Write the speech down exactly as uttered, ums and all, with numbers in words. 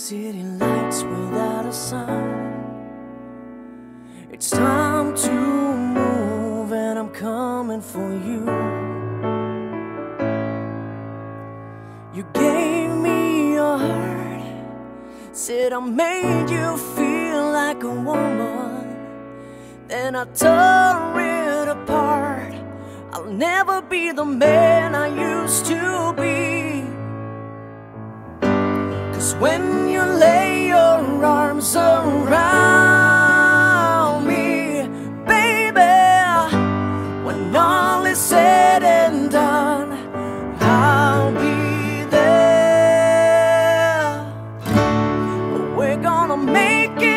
City lights without a sound. It's time to move and I'm coming for you. You gave me your heart, said I made you feel like a woman. Then I tore it apart. I'll never be the man I used to be. Cause when you lay your arms around me, baby, when all is said and done, I'll be there. We're gonna make it.